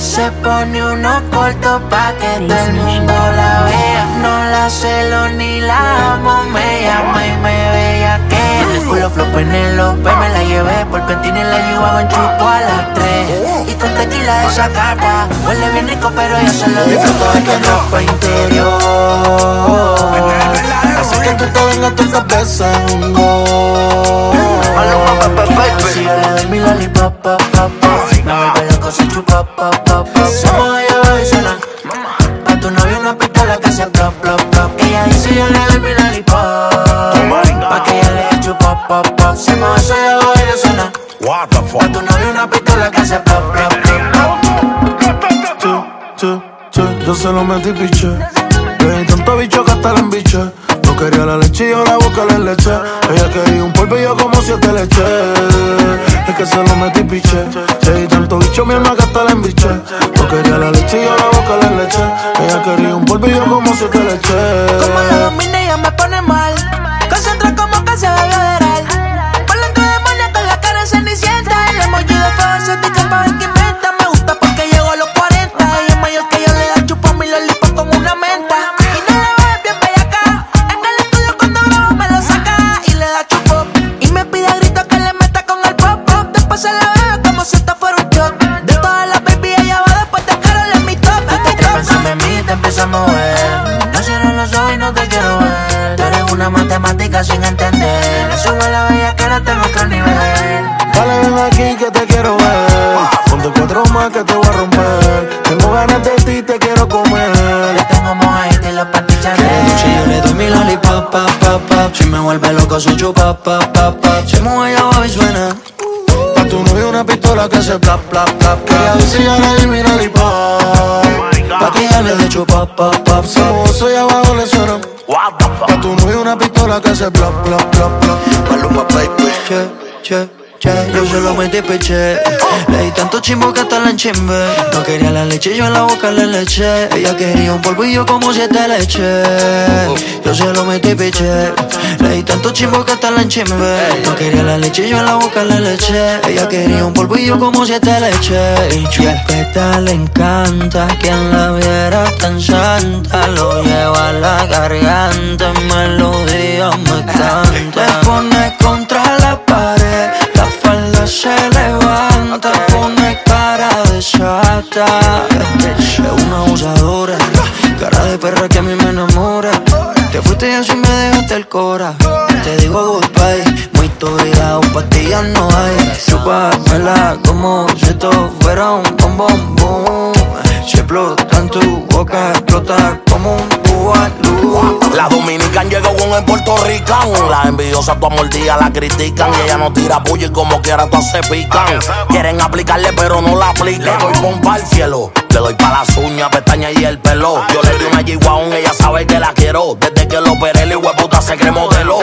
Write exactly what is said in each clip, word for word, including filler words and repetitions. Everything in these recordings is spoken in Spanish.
Se pone unos cortos pa' que todo el mundo la vea. No la celo ni la amo, me llama y me bellaquea. Culo flow Penélope, me la llevé por Pentina y la llevo en chupo a las tres. Y con tequila de esa carta, huele bien rico pero yo solo disfruto de que ropa interior. Así que tú te vengas tu cabeza en go. Si yo le doy mi lollipop, pop, pop, pop, me vuelve loco si chupa, pop, pop, pop. Se mueve y abajo y suena. Pa' tu novio una pistola que hace plop, plop, plop. Ella dice yo le doy mi lollipop, pa' que ella le eche pop, pop, pop. Se mueve y abajo y le suena. Pa' tu novio una pistola que hace plop, plop, plop. Tú, tú, tú, yo se lo metí piché. Le di tanto bicho que hasta la embiché. No quería la leche y yo la boca le leché. Ella quería un polvo y yo como siete leche. Es que se lo metí piché. Le di tanto bicho mi alma que hasta la embiché. No quería la leche y yo la boca le leché. Ella quería un polvo y yo como siete leche. Como la domina ella me pone mal. Concentra como que se va a federal. Por dentro demonia con la cara cenicienta. El emoji de fuego se te para ver que inventa. Me gusta porque llegó a los cuarenta. Y es mayor que yo le da chupo mi lollipop como una menta. Se la bebe como si esto fuera un shot. De todas las baby ella va después de Karol en mi top. Te estoy pensando en mí, te empiezo a mover. No cierro los ojos y no te quiero ver. Tú eres una matemática sin entender. Me sube la bella que ahora tengo otro nivel. Dale, ven aquí que te quiero ver. Ponte cuatro más que te voy a romper. Tengo ganas de ti, te quiero comer. Le tengo mojadito y los panty Chanel. Si yo le doy mi lollipop, pop, pop, pop. Si me vuelve loco su chupa, pop, pop, pop. Se mueve y abajo y suena. Tu novio una pistola que hace plap, plap, plap, plap. Ella dice ya le di mi lollipop, pa' que ella le dé chupa, pop, pop. Se mozo y abajo le suena. Pa' tu novio una pistola que hace plap, plap, plap, plap. Maluma, baby. Che, che, che. Yo se lo metí peché. Le di tanto chimbo que hasta la enchimbe. No quería la leche, yo en la boca le leché. Ella quería un polvo y yo como siete leche. Yo se lo metí peché. Le di tanto chimbo que hasta la enchimbe. No quería la leche, yo en la boca le leché. Ella quería un polvo y yo como siete leche. Y chupeta le encanta. Quien la viera tan santa. Lo lleva a la garganta. En melodía me canta. Te pone contra la pared. La falda se levanta. Pone cara de chata. Es una abusadora. Cara de perra que a mí me enamora. Te fuiste y así me dejaste el cora. Te digo goodbye, muy tuya, pastillas no hay. Chúpamela como si esto fuera un bombón boom. Si explota en tu boca, explota como un bubalú. La dominican llegó con el puertorricano. Las envidiosas tu mordida la critican. Y ella no tira puya y como quiera todas se pican. Quieren aplicarle pero no la aplican. Le doy pompa al cielo. Le doy pa' las uñas, pestañas y el pelo. Yo le di una G-Wagon, ella sabe que la quiero. Desde que lo operé, el hueputa se cree modelo.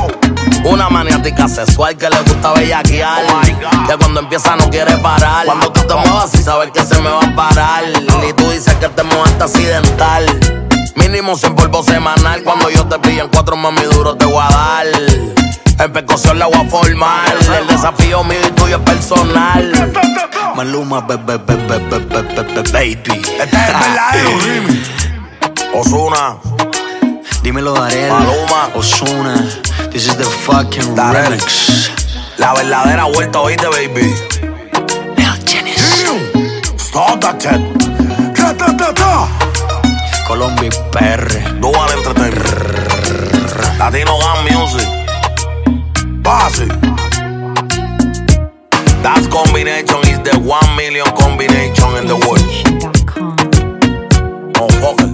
Una maniática sexual que le gusta bellaquear. Oh, que cuando empieza no quiere parar. Cuando tú te muevas y sabes que se me va a parar. Y tú dices que te muevaste accidental. Mínimo cien polvo semanal. Cuando yo te pillo en cuatro mami duro te voy a dar. En percusión la voy a formar. El desafío mío y tuyo es personal. Maluma, bebé, bebé, bebé, bebé, baby. Este es el verdadero remix. Ozuna. Dímelo, Darel. Maluma. Ozuna. This is the fucking Darel. remix. La verdadera vuelta, oíste, baby. Lil Genesis. Stop that shit. Ta ta ta ta. Colombia P R. Dual Entertainment. Latino Gun Music. Basic. That combination is the one million combination in the world. Oh, fuck.